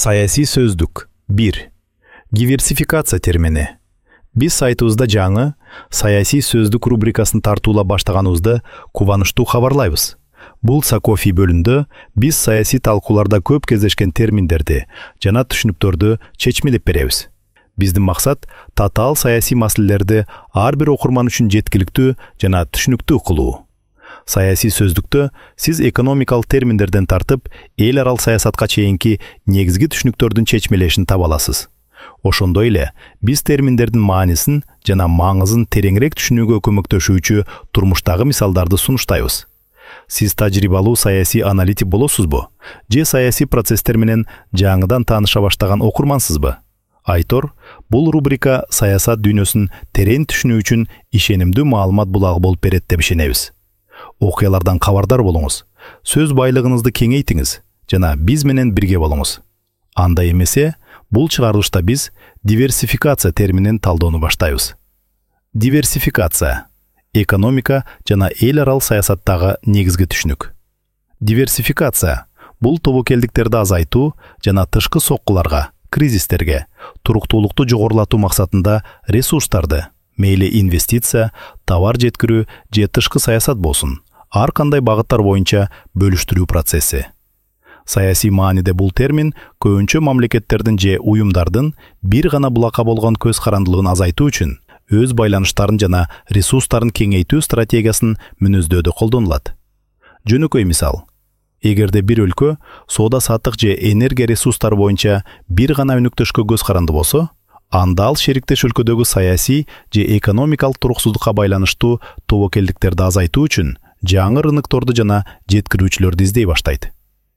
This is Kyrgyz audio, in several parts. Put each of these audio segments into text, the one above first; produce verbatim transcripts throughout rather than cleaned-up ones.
Саясий сөздік. бир. Диверсификация термини. Біз сайтыбызда жаңы саясий сөздік рубрикасын тартуула баштаганыбызды кубанычтуу хабарлайбыз. Бул Сакофи бөлүндө біз саясий талкууларда көп кездешкен терминдерди жана түшүнүктөрдү чечмелеп беребиз. Биздин максат татаал саясий маселелерди ар бир окурман үчүн жеткиликтүү жана түшүнүктүү кылуу. Саясий сөздүктө сиз экономикалык терминдерден тартып, эл арал саясатка чейинки негизги түшүнүктөрдүн чечмелешин таба аласыз. Ошондой эле, биз терминдердин маанисин жана маңызын тереңирээк түшүнүүгө көмөктөшүүчү турмуштагы мисалдарды сунуштайбыз. Сиз тажрыйбалуу саясий аналитик болосузбу? Же саясий процесстер менен жаңыдан тааныша баштаган окурмансызбы? Айтор, бул рубрика саясат дүйнөсүн терең түшүнүү үчүн ишенимдүү маалымат булагы болуп берет деп ишенебиз. Окуялардан кабардар болуңуз, сөз байлыгыңызды кеңейтиңиз жана биз менен бирге болуңуз. Анда эмесе, бул чыгарылышта биз диверсификация терминин талдоону баштайбыз. Диверсификация – экономика жана эл арал саясаттагы негизги түшүнүк. Диверсификация – бул тобокелдиктерди азайтуу жана тышкы соккуларга, кризистерге, туруктуулукту жогорулатуу максатында ресурстарды, мейли инвестиция, товар жеткирүү же тышкы саясат болсун, ар кандай багыттар боюнча бөлүштүрүү процесси. Саясий мааниде бул термин көбүнчө мамлекеттердин же уюмдардын бир гана булакка болгон көз карандылыгын азайтуу үчүн өз байланыштарын жана ресурстарын кеңейтүү стратегиясын мүнөздөөдө колдонулат. Жөнөкөй мисал: эгерде бир өлкө соода саттык же энергия ресурстары боюнча бир гана өнөктөшкө көз каранды болсо, анда ал шериктеш өлкөдөгү саясий же экономикалык туруксуздукка байланыштуу тобокелдиктерди азайтуу үчүн жаңы рынокторду жана жеткирүүчүлөрдү издей баштайт.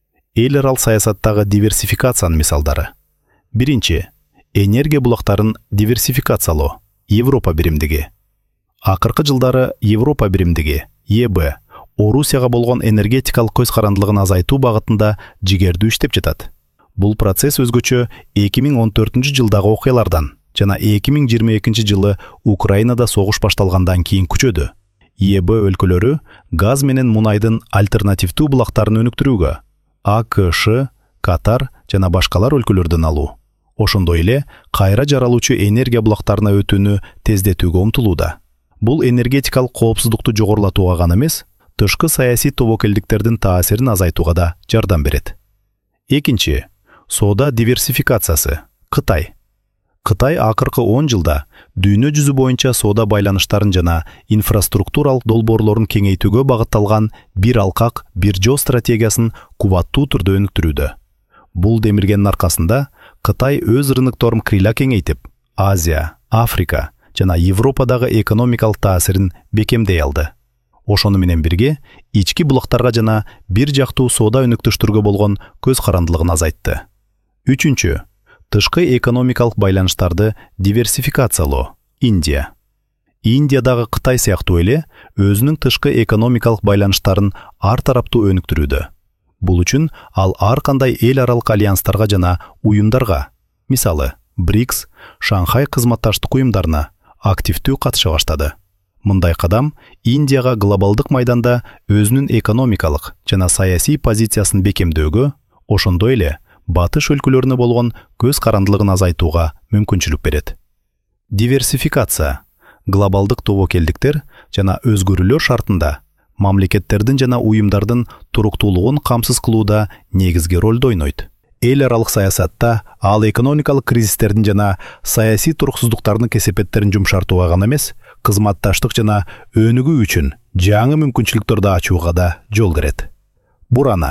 Эл арал саясаттагы диверсификациянын мисалдары. Биринчи, энергия булактарын диверсификациялоо, Европа биримдиги. Акыркы жылдары Европа биримдиги, Е Б, Орусияга болгон энергетикалык көз карандылыгын азайтуу багытында жигердүү иштеп жатат. Бул процесс өзгөчө эки миң он төртүнчү жылдагы окуялардан жана эки миң жыйырма экинчи жылы Украинада согуш башталгандан кийин күчөдү. Е Б өлкөлөрү газ менен мунайдын альтернативдүү булактарын өнүктүрүүгө А К Ш, Катар жана башкалар өлкөлөрдөн алуу, ошондой эле кайра жаралуучу энергия булактарына өтүүнү тездетүүгө умтулууда. Бул энергетикалык коопсуздукту жогорулатууга гана эмес, тышкы саясий тобокелдиктердин таасирин азайтууга да жардам берет. Экинчи, соода диверсификациясы. Кытай. Кытай акыркы он жылда дүйнө жүзү боюнча соода байланыштарын жана инфраструктуралык долбоорлорун кеңейтүүгө багытталган бир алкак, бир жол стратегиясын кубаттуу түрдө өнүктүрүүдө. Бул демиргенин аркасында Кытай өз рынокторун крыла кеңейтип, Азия, Африка жана Европадагы экономикалык таасирин бекемдей алды. Ошону менен бирге ички булактарга жана бир жактуу соода өнүктүштөргө болгон көз карандылыгын азайтты. Үчүнчү, тышкы экономикалык байланыштарды диверсификациялоо, Индия. Индиядагы Кытай сыяктуу эле өзүнүн тышкы экономикалык байланыштарын ар тараптуу өнүктүрүүдө. Бул үчүн ал ар кандай эл аралык альянстарга жана уюмдарга, мисалы, БРИКС, Шанхай кызматташтык уюмдарына активдүү катыша баштады. Мындай кадам Индияга глобалдык майданда өзүнүн экономикалык жана саясий позициясын бекемдөөгө, ошондой эле батыш өлкөлөрүнө болгон көз карандылыгын азайтууга мүмкүнчүлүк берет. Диверсификация – глобалдык тобокелдиктер жана өзгөрүүлөр шартында мамлекеттердин жана уюмдардын туруктуулугун камсыз кылууда негизги ролду ойнойт. Эл аралык саясатта ал экономикалык кризистердин жана саясий туруксуздуктардын кесепеттерин жумшартууга гана эмес, кызматташтык жана өнүгүү үчүн жаңы мүмкүнчүлүктөрдү ачууга да жол берет. Бурана